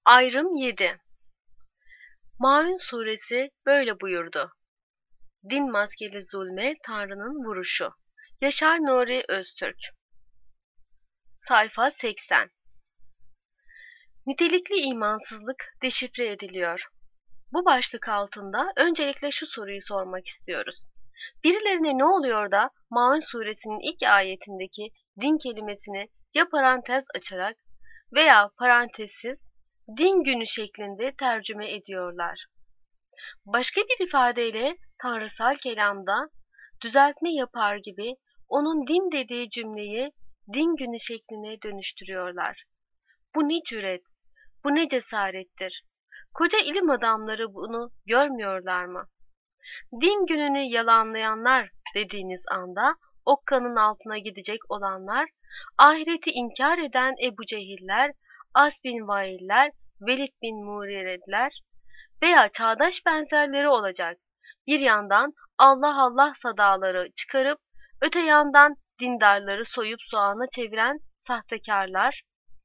Ayrım 7. Maun suresi böyle buyurdu: Din maskeli zulme Tanrı'nın vuruşu. Yaşar Nuri Öztürk. Sayfa 80. Nitelikli imansızlık deşifre ediliyor. Bu başlık altında öncelikle şu soruyu sormak istiyoruz. Birilerine ne oluyor da Maun suresinin ilk ayetindeki din kelimesini ya parantez açarak veya parantezsiz din günü şeklinde tercüme ediyorlar? Başka bir ifadeyle tanrısal kelamda düzeltme yapar gibi onun din dediği cümleyi din günü şekline dönüştürüyorlar. Bu ne cüret, bu ne cesarettir. Koca ilim adamları bunu görmüyorlar mı? Din gününü yalanlayanlar dediğiniz anda okkanın altına gidecek olanlar, ahireti inkar eden Ebu Cehiller, As bin Vailler, Velid bin Muğireler veya çağdaş benzerleri olacak. Bir yandan Allah Allah sadaları çıkarıp öte yandan dindarları soyup soğana çeviren sahtekarlar,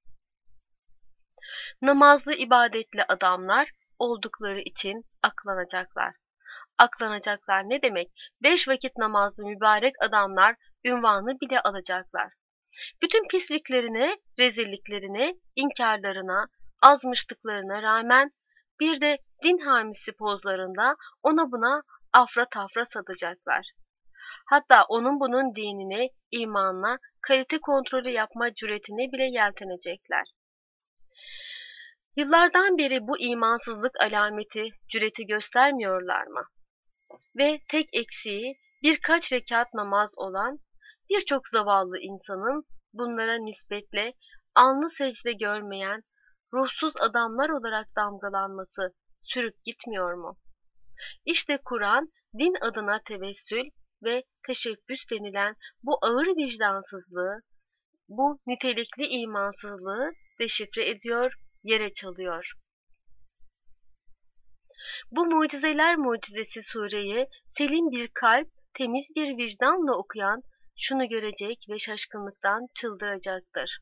namazlı ibadetli adamlar oldukları için aklanacaklar. Aklanacaklar ne demek? 5 vakit namazlı mübarek adamlar ünvanı bile alacaklar. Bütün pisliklerine, rezilliklerine, inkarlarına, azmışlıklarına rağmen bir de din hamisi pozlarında ona buna afra tafra satacaklar. Hatta onun bunun dinine, imanına, kalite kontrolü yapma cüretine bile yeltenecekler. Yıllardan beri bu imansızlık alameti, cüreti göstermiyorlar mı? Ve tek eksiği birkaç rekat namaz olan birçok zavallı insanın bunlara nispetle alnı secde görmeyen ruhsuz adamlar olarak damgalanması sürüp gitmiyor mu? İşte Kur'an din adına tevessül ve teşebbüs denilen bu ağır vicdansızlığı, bu nitelikli imansızlığı deşifre ediyor, yere çalıyor. Bu mucizeler mucizesi sureyi selim bir kalp, temiz bir vicdanla okuyan şunu görecek ve şaşkınlıktan çıldıracaktır.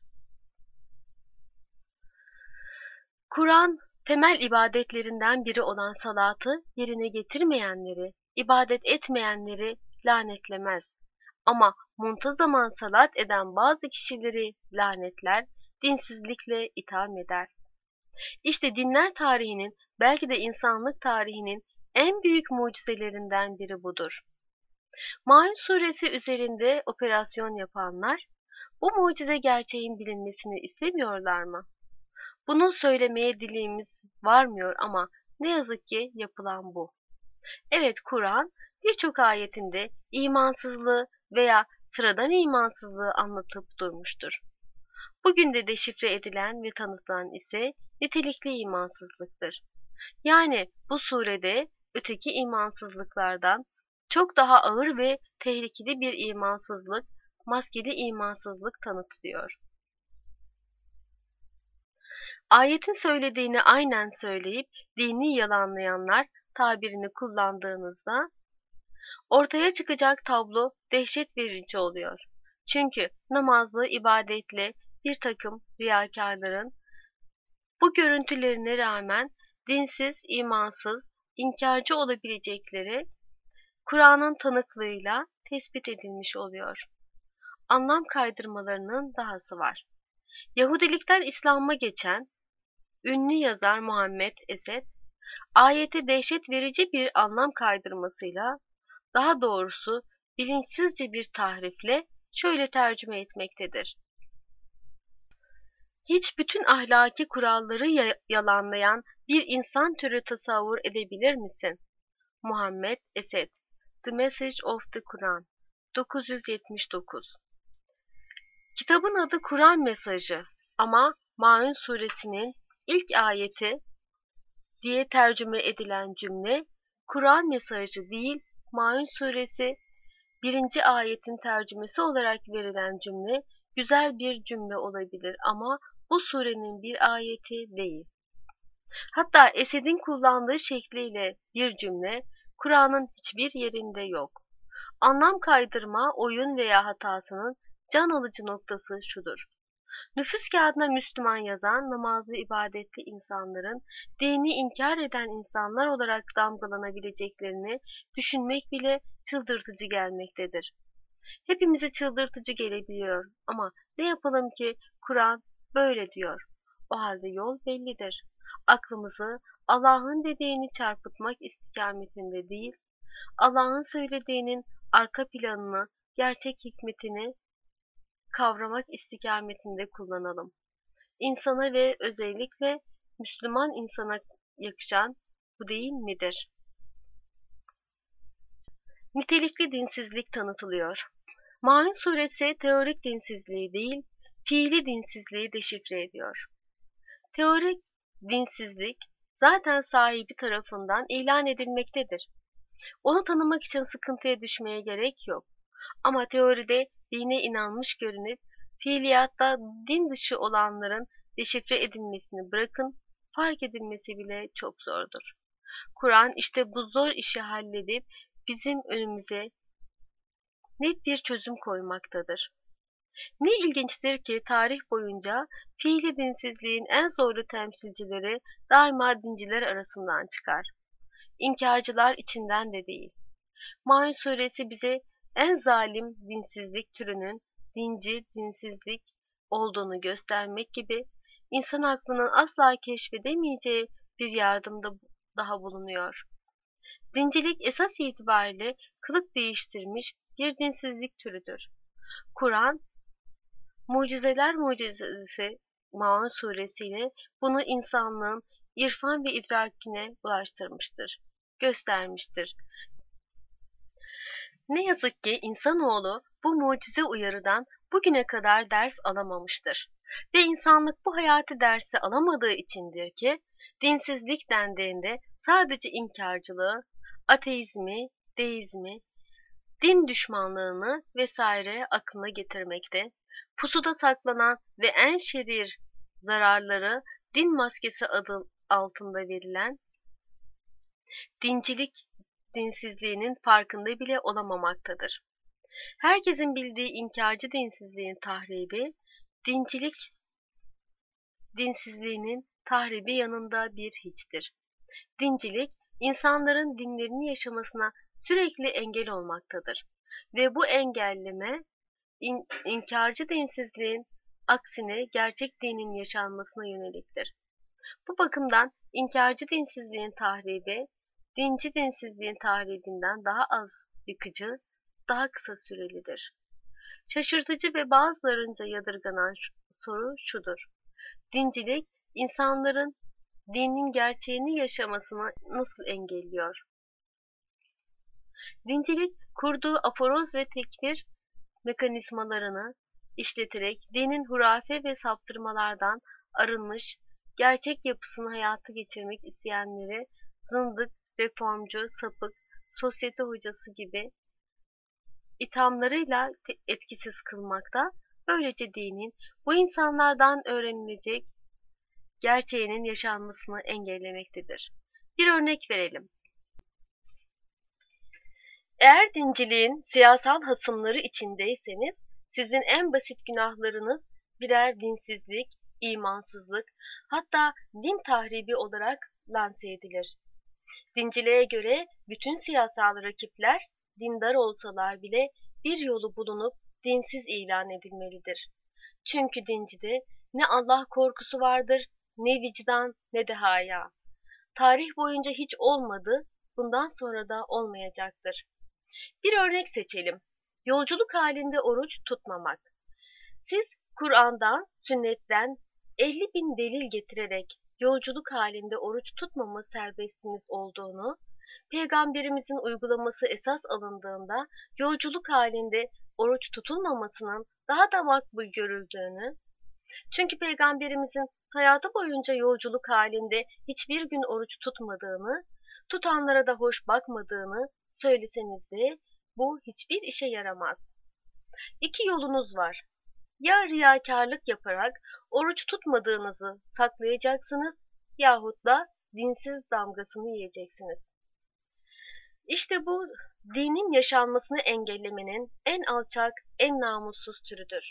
Kur'an, temel ibadetlerinden biri olan salatı yerine getirmeyenleri, ibadet etmeyenleri lanetlemez. Ama muntazaman salat eden bazı kişileri lanetler, dinsizlikle itham eder. İşte dinler tarihinin, belki de insanlık tarihinin en büyük mucizelerinden biri budur. Maun suresi üzerinde operasyon yapanlar, bu mucize gerçeğin bilinmesini istemiyorlar mı? Bunu söylemeye dilimiz varmıyor ama ne yazık ki yapılan bu. Evet, Kur'an birçok ayetinde imansızlığı veya sıradan imansızlığı anlatıp durmuştur. Bugün de deşifre edilen ve tanıtılan ise nitelikli imansızlıktır. Yani bu surede öteki imansızlıklardan çok daha ağır ve tehlikeli bir imansızlık, maskeli imansızlık tanıtılıyor. Ayetin söylediğini aynen söyleyip dini yalanlayanlar tabirini kullandığınızda ortaya çıkacak tablo dehşet verici oluyor. Çünkü namazlı, ibadetle bir takım riyakarların bu görüntülerine rağmen dinsiz, imansız, inkarcı olabilecekleri Kur'an'ın tanıklığıyla tespit edilmiş oluyor. Anlam kaydırmalarının dahası var. Yahudilikten İslam'a geçen ünlü yazar Muhammed Esed, ayete dehşet verici bir anlam kaydırmasıyla, daha doğrusu bilinçsizce bir tahrifle şöyle tercüme etmektedir. Hiç bütün ahlaki kuralları yalanlayan bir insan türü tasavvur edebilir misin? Muhammed Esed, The Message of the Quran, 979. Kitabın adı Kur'an Mesajı ama Maun suresinin ilk ayeti diye tercüme edilen cümle Kur'an Mesajı değil, Maun suresi 1. ayetin tercümesi olarak verilen cümle güzel bir cümle olabilir ama bu surenin bir ayeti değil. Hatta Esed'in kullandığı şekliyle bir cümle Kur'an'ın hiçbir yerinde yok. Anlam kaydırma, oyun veya hatasının can alıcı noktası şudur. Nüfus kağıdına Müslüman yazan, namazlı ibadetli insanların, dini inkar eden insanlar olarak damgalanabileceklerini düşünmek bile çıldırtıcı gelmektedir. Hepimize çıldırtıcı gelebiliyor ama ne yapalım ki Kur'an böyle diyor. O halde yol bellidir. Aklımızı Allah'ın dediğini çarpıtmak istikametinde değil, Allah'ın söylediğinin arka planını, gerçek hikmetini kavramak istikametinde kullanalım. İnsana ve özellikle Müslüman insana yakışan bu değil midir? Nitelikli dinsizlik tanıtılıyor. Maun suresi teorik dinsizliği değil, fiili dinsizliği deşifre ediyor. Teorik dinsizlik zaten sahibi tarafından ilan edilmektedir. Onu tanımak için sıkıntıya düşmeye gerek yok. Ama teoride dine inanmış görünüp fiiliyatta din dışı olanların deşifre edilmesini bırakın, fark edilmesi bile çok zordur. Kur'an işte bu zor işi halledip bizim önümüze net bir çözüm koymaktadır. Ne ilginçtir ki tarih boyunca fiili dinsizliğin en zorlu temsilcileri daima dinciler arasından çıkar. İnkarcılar içinden de değil. Maun suresi bize en zalim dinsizlik türünün dinci dinsizlik olduğunu göstermek gibi insan aklının asla keşfedemeyeceği bir yardımda daha bulunuyor. Dincilik esas itibariyle kılık değiştirmiş bir dinsizlik türüdür. Kur'an, mucizeler mucizesi Maun suresiyle bunu insanlığın irfan ve idrakine ulaştırmıştır, göstermiştir. Ne yazık ki insanoğlu bu mucize uyarıdan bugüne kadar ders alamamıştır. Ve insanlık bu hayati dersi alamadığı içindir ki dinsizlik dendiğinde sadece inkarcılığı, ateizmi, deizmi, din düşmanlığını vesaire aklına getirmekte, pusuda saklanan ve en şerir zararları din maskesi adı altında verilen dincilik dinsizliğinin farkında bile olamamaktadır. Herkesin bildiği inkarcı dinsizliğin tahribi, dincilik dinsizliğinin tahribi yanında bir hiçtir. Dincilik, insanların dinlerini yaşamasına sürekli engel olmaktadır. Ve bu engelleme, inkarcı dinsizliğin aksine gerçek dinin yaşanmasına yöneliktir. Bu bakımdan inkarcı dinsizliğin tahribi, dinci dinsizliğin tahribinden daha az yıkıcı, daha kısa sürelidir. Şaşırtıcı ve bazılarınca yadırganan soru şudur: dincilik, insanların dinin gerçeğini yaşamasını nasıl engelliyor? Dincilik, kurduğu aforoz ve tekfir mekanizmalarını işleterek dinin hurafe ve saptırmalardan arınmış, gerçek yapısını hayata geçirmek isteyenleri zındık, reformcu, sapık, sosyete hocası gibi ithamlarıyla etkisiz kılmakta, böylece dinin bu insanlardan öğrenilecek gerçeğinin yaşanmasını engellemektedir. Bir örnek verelim. Eğer dinciliğin siyasal hasımları içindeyseniz, sizin en basit günahlarınız birer dinsizlik, imansızlık, hatta din tahribi olarak lanse edilir. Dinciliğe göre bütün siyasal rakipler, dindar olsalar bile bir yolu bulunup dinsiz ilan edilmelidir. Çünkü dincide ne Allah korkusu vardır, ne vicdan, ne de haya. Tarih boyunca hiç olmadı, bundan sonra da olmayacaktır. Bir örnek seçelim. Yolculuk halinde oruç tutmamak. Siz Kur'an'dan, sünnetten 50.000 delil getirerek yolculuk halinde oruç tutmama serbestiniz olduğunu, Peygamberimizin uygulaması esas alındığında yolculuk halinde oruç tutulmamasının daha da makbul görüldüğünü, çünkü Peygamberimizin hayatı boyunca yolculuk halinde hiçbir gün oruç tutmadığını, tutanlara da hoş bakmadığını söyleseniz de bu hiçbir işe yaramaz. İki yolunuz var. Ya riyakarlık yaparak oruç tutmadığınızı saklayacaksınız yahut da dinsiz damgasını yiyeceksiniz. İşte bu dinin yaşanmasını engellemenin en alçak, en namussuz türüdür.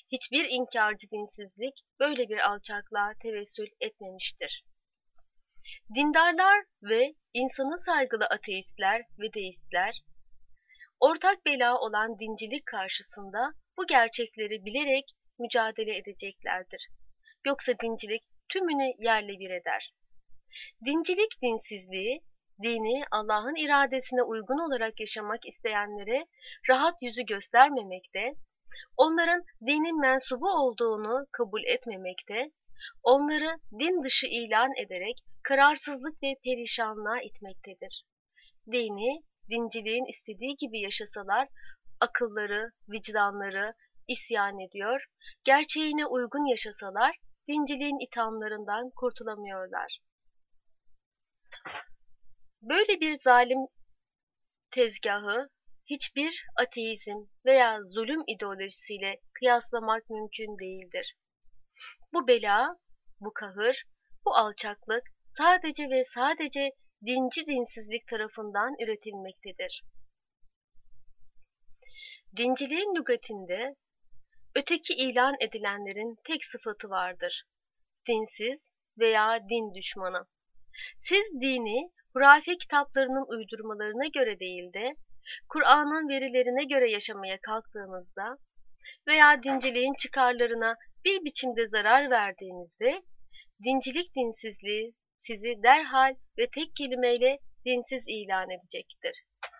Hiçbir inkarcı dinsizlik böyle bir alçaklığa tevessül etmemiştir. Dindarlar ve insana saygılı ateistler ve deistler, ortak bela olan dincilik karşısında bu gerçekleri bilerek mücadele edeceklerdir. Yoksa dincilik tümünü yerle bir eder. Dincilik dinsizliği, dini Allah'ın iradesine uygun olarak yaşamak isteyenlere rahat yüzü göstermemekte, onların dinin mensubu olduğunu kabul etmemekte, onları din dışı ilan ederek kararsızlık ve perişanlığa itmektedir. Dini, dinciliğin istediği gibi yaşasalar, akılları, vicdanları isyan ediyor, gerçeğine uygun yaşasalar, dinciliğin ithamlarından kurtulamıyorlar. Böyle bir zalim tezgahı hiçbir ateizm veya zulüm ideolojisiyle kıyaslamak mümkün değildir. Bu bela, bu kahır, bu alçaklık sadece ve sadece dinci dinsizlik tarafından üretilmektedir. Dinciliğin lügatinde öteki ilan edilenlerin tek sıfatı vardır: dinsiz veya din düşmanı. Siz dini hurafe kitaplarının uydurmalarına göre değil de Kur'an'ın verilerine göre yaşamaya kalktığınızda veya dinciliğin çıkarlarına bir biçimde zarar verdiğinizde dincilik dinsizliği sizi derhal ve tek kelimeyle dinsiz ilan edecektir.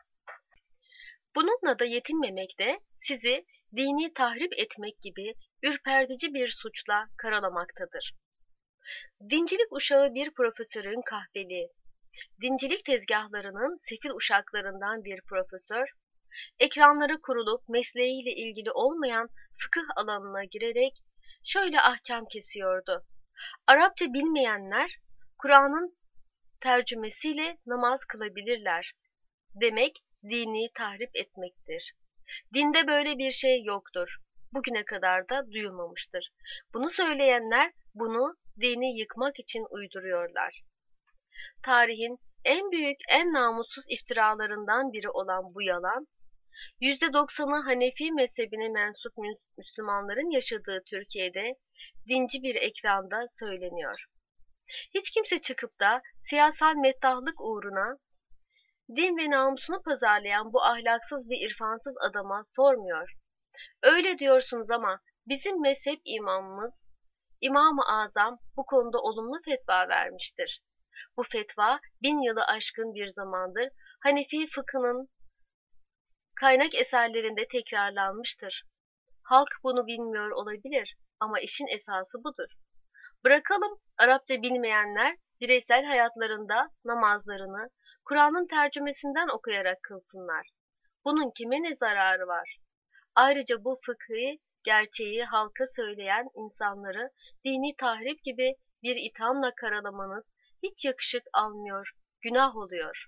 Bununla da yetinmemekte, sizi dini tahrip etmek gibi ürpertici bir suçla karalamaktadır. Dincilik uşağı bir profesörün kahveli, dincilik tezgahlarının sefil uşaklarından bir profesör, ekranları kurulup mesleğiyle ilgili olmayan fıkıh alanına girerek şöyle ahkam kesiyordu: Arapça bilmeyenler Kur'an'ın tercümesiyle namaz kılabilirler. Demek dini tahrip etmektir. Dinde böyle bir şey yoktur. Bugüne kadar da duyulmamıştır. Bunu söyleyenler bunu dini yıkmak için uyduruyorlar. Tarihin en büyük, en namussuz iftiralarından biri olan bu yalan, %90'ı Hanefi mezhebine mensup Müslümanların yaşadığı Türkiye'de dinci bir ekranda söyleniyor. Hiç kimse çıkıp da siyasal meddahlık uğruna din ve namusunu pazarlayan bu ahlaksız ve irfansız adama sormuyor: Öyle diyorsunuz ama bizim mezhep imamımız, İmam-ı Azam bu konuda olumlu fetva vermiştir. Bu fetva 1000 yılı aşkın bir zamandır Hanefi fıkhının kaynak eserlerinde tekrarlanmıştır. Halk bunu bilmiyor olabilir ama işin esası budur. Bırakalım Arapça bilmeyenler bireysel hayatlarında namazlarını Kur'an'ın tercümesinden okuyarak kılsınlar. Bunun kime ne zararı var? Ayrıca bu fıkhi gerçeği halka söyleyen insanları dini tahrip gibi bir ithamla karalamanız hiç yakışık almıyor, günah oluyor.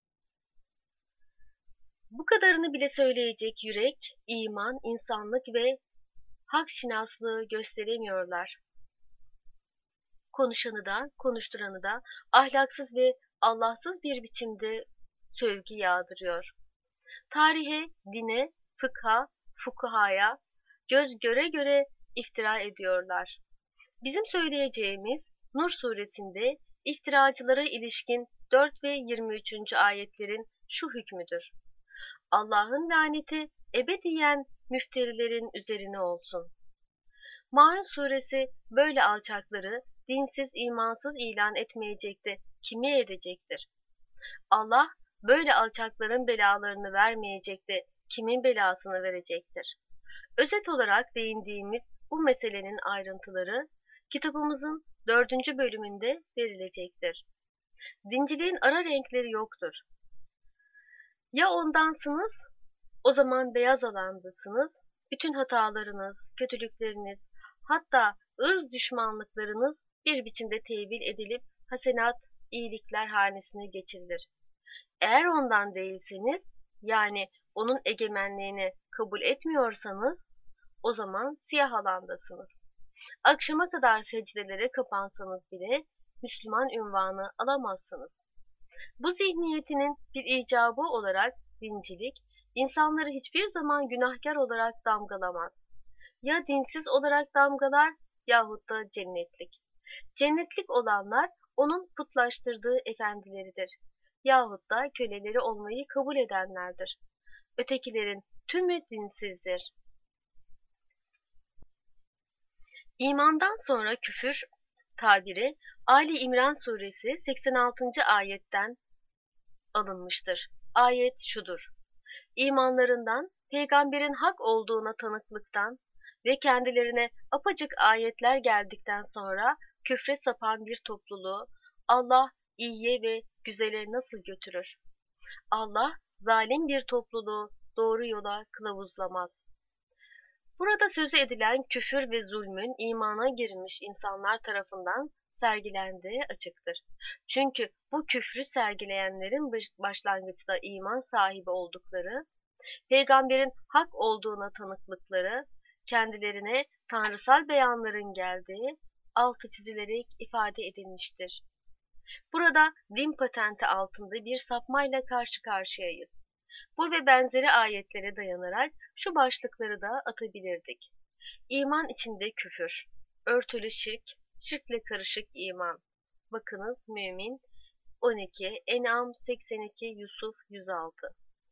Bu kadarını bile söyleyecek yürek, iman, insanlık ve hak şinaslığı gösteremiyorlar. Konuşanı da, konuşturanı da ahlaksız ve Allahsız bir biçimde sövgü yağdırıyor. Tarihe, dine, fıkha, fukahaya göz göre göre iftira ediyorlar. Bizim söyleyeceğimiz Nur suresinde iftiracılara ilişkin 4 ve 23. ayetlerin şu hükmüdür: Allah'ın laneti ebediyen müfterilerin üzerine olsun. Maun suresi böyle alçakları dinsiz, imansız ilan etmeyecek de kimi edecektir? Allah böyle alçakların belalarını vermeyecek de kimin belasını verecektir? Özet olarak değindiğimiz bu meselenin ayrıntıları kitabımızın 4. bölümünde verilecektir. Dinciliğin ara renkleri yoktur. Ya ondansınız, o zaman beyaz alandasınız, bütün hatalarınız, kötülükleriniz, hatta ırz düşmanlıklarınız bir biçimde tevil edilip hasenat, iyilikler hanesine geçirilir. Eğer ondan değilseniz, yani onun egemenliğini kabul etmiyorsanız, o zaman siyah alandasınız. Akşama kadar secdelere kapansanız bile Müslüman unvanı alamazsınız. Bu zihniyetinin bir icabı olarak dincilik, insanları hiçbir zaman günahkar olarak damgalamaz. Ya dinsiz olarak damgalar yahut da cennetlik. Cennetlik olanlar onun putlaştırdığı efendileridir yahut da köleleri olmayı kabul edenlerdir. Ötekilerin tümü dinsizdir. İmandan sonra küfür tabiri Ali İmran suresi 86. ayetten alınmıştır. Ayet şudur: İmanlarından, peygamberin hak olduğuna tanıklıktan ve kendilerine apacık ayetler geldikten sonra küfre sapan bir topluluğu Allah iyiye ve güzele nasıl götürür? Allah zalim bir topluluğu doğru yola kılavuzlamaz. Burada sözü edilen küfür ve zulmün imana girmiş insanlar tarafından sergilendiği açıktır. Çünkü bu küfrü sergileyenlerin başlangıçta iman sahibi oldukları, peygamberin hak olduğuna tanıklıkları, kendilerine tanrısal beyanların geldiği altı çizilerek ifade edilmiştir. Burada din patenti altında bir sapmayla karşı karşıyayız. Bu ve benzeri ayetlere dayanarak şu başlıkları da atabilirdik. İman içinde küfür, örtülü şirk, şirkle karışık iman. Bakınız Mümin 12, En'am 82, Yusuf 106.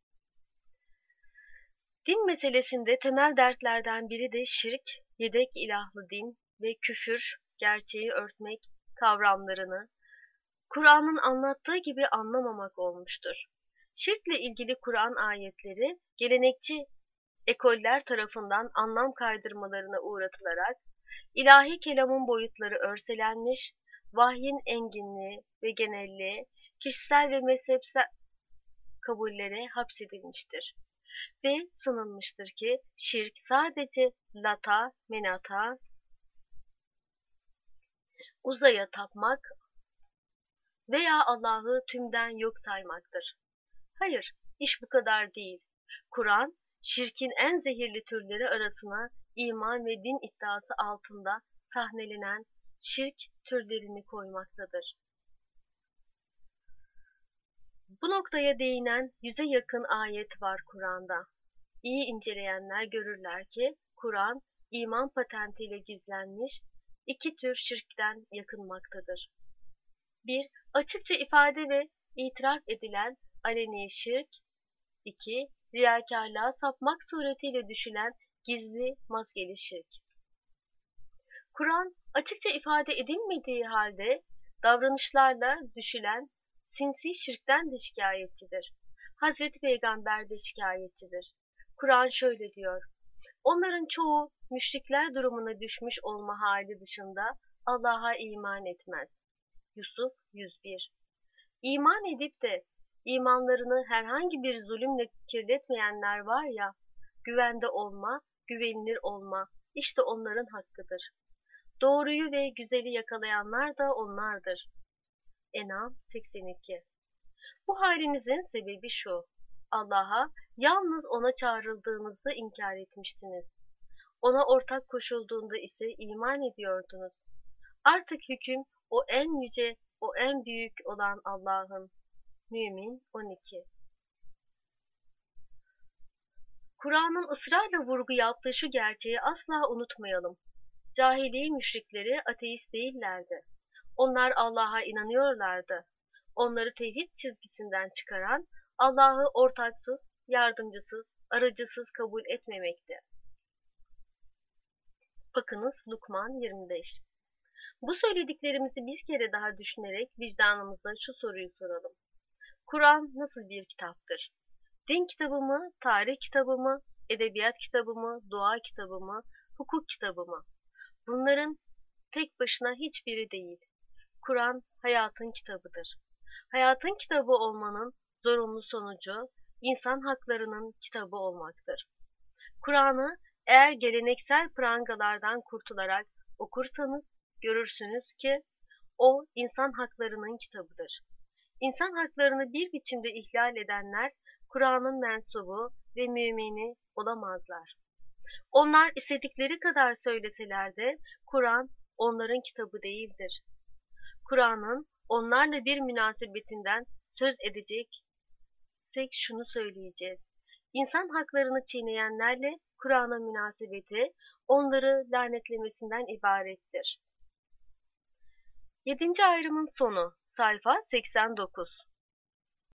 Din meselesinde temel dertlerden biri de şirk, yedek ilahlı din ve küfür, gerçeği örtmek kavramlarını Kur'an'ın anlattığı gibi anlamamak olmuştur. Şirkle ilgili Kur'an ayetleri gelenekçi ekoller tarafından anlam kaydırmalarına uğratılarak ilahi kelamın boyutları örselenmiş, vahyin enginliği ve genelliği kişisel ve mezhepsel kabullere hapsedilmiştir ve sanılmıştır ki şirk sadece Lata, Menata, Uza'ya tapmak veya Allah'ı tümden yok saymaktır. Hayır, iş bu kadar değil. Kur'an, şirkin en zehirli türleri arasına iman ve din iddiası altında sahnelenen şirk türlerini koymaktadır. Bu noktaya değinen 100'e yakın ayet var Kur'an'da. İyi inceleyenler görürler ki Kur'an, iman patentiyle gizlenmiş iki tür şirkten yakınmaktadır. 1. Açıkça ifade ve itiraf edilen aleni şirk. 2. Riyakarlığa sapmak suretiyle düşülen gizli maskeli şirk. Kur'an açıkça ifade edilmediği halde davranışlarla düşülen sinsi şirkten de şikayetçidir. Hazreti Peygamber de şikayetçidir. Kur'an şöyle diyor: onların çoğu müşrikler durumuna düşmüş olma hali dışında Allah'a iman etmez. Yusuf 101. İman edip de imanlarını herhangi bir zulümle kirletmeyenler var ya, güvende olma, güvenilir olma, işte onların hakkıdır. Doğruyu ve güzeli yakalayanlar da onlardır. En'am 82. Bu halinizin sebebi şu: Allah'a yalnız ona çağrıldığınızda inkar etmiştiniz. Ona ortak koşulduğunda ise iman ediyordunuz. Artık hüküm o en yüce, o en büyük olan Allah'ın. Mümin 12. Kur'an'ın ısrarla vurgu yaptığı şu gerçeği asla unutmayalım. Cahiliye müşrikleri ateist değillerdi. Onlar Allah'a inanıyorlardı. Onları tevhid çizgisinden çıkaran Allah'ı ortaksız, yardımcısız, aracısız kabul etmemekti. Bakınız Lukman 25. Bu söylediklerimizi bir kere daha düşünerek vicdanımıza şu soruyu soralım. Kur'an nasıl bir kitaptır? Din kitabı mı, tarih kitabı mı, edebiyat kitabı mı, dua kitabı mı, hukuk kitabı mı? Bunların tek başına hiçbiri değil. Kur'an hayatın kitabıdır. Hayatın kitabı olmanın zorunlu sonucu insan haklarının kitabı olmaktır. Kur'an'ı eğer geleneksel prangalardan kurtularak okursanız görürsünüz ki o insan haklarının kitabıdır. İnsan haklarını bir biçimde ihlal edenler Kur'an'ın mensubu ve mümini olamazlar. Onlar istedikleri kadar söyleseler de Kur'an onların kitabı değildir. Kur'an'ın onlarla bir münasebetinden söz edeceksek şunu söyleyeceğiz: İnsan haklarını çiğneyenlerle Kur'an'a münasebeti onları lanetlemesinden ibarettir. 7. ayrımın sonu sayfa 89.